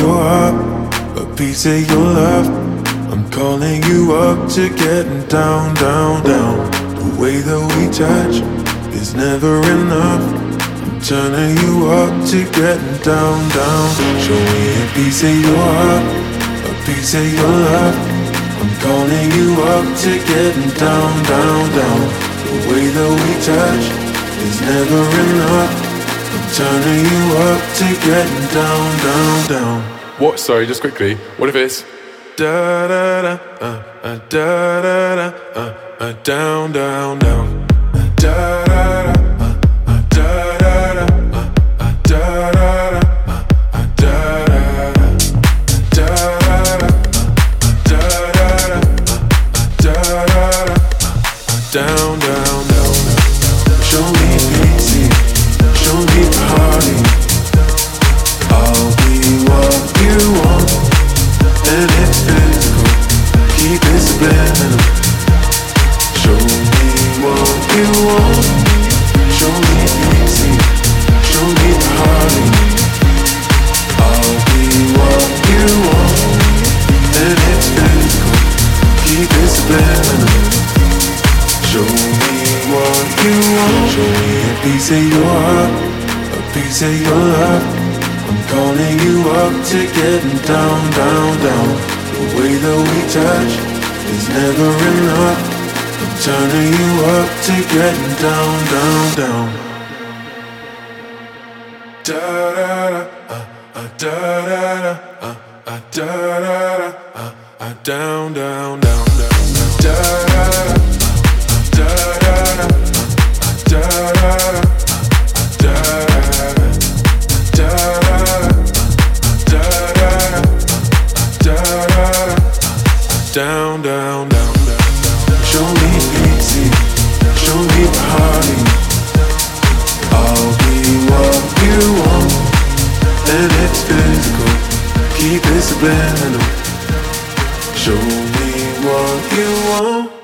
your heart, a piece of your love. I'm calling you up to getting down, down, down. The way that we touch is never enough. I'm turning you up to getting down, down. Show me a piece of your heart, a piece of your love. I'm calling you up to getting down, down, down. The way that we touch is never enough. I'm turning you up to getting down, down, down. What? Sorry, just quickly. What if it's da da da da da da down, down, down. Da da da da da da da down, down, down. Show me easy, show me party. I'll be what you want, and it's physical. Keep it subliminal. Show me what you want. Show me easy, show me party. I'll be what you want, and it's physical. Keep it subliminal. Show me what you want. Show me a piece of your heart, a piece of your love. I'm calling you up to getting down, down, down. The way that we touch is never enough. I'm turning you up to getting down, down, down. Da da da da da da da down, down, down, down. Da da da. Down, down, down, down. Show me easy, show me party. I'll be what you want, and it's physical. Keep it subliminal. Show me what you want.